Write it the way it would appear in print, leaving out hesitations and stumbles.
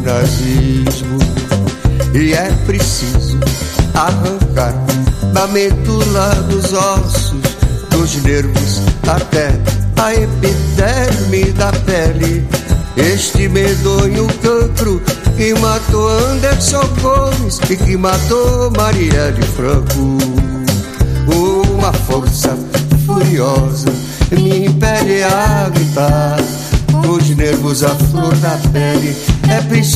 nazismo. E é preciso arrancar da medula dos ossos, dos nervos até a epiderme da pele, este medonho cancro que matou Anderson Gomes e que matou Marielle Franco. Uma força furiosa me impele a gritar, os nervos à flor da pele. É preciso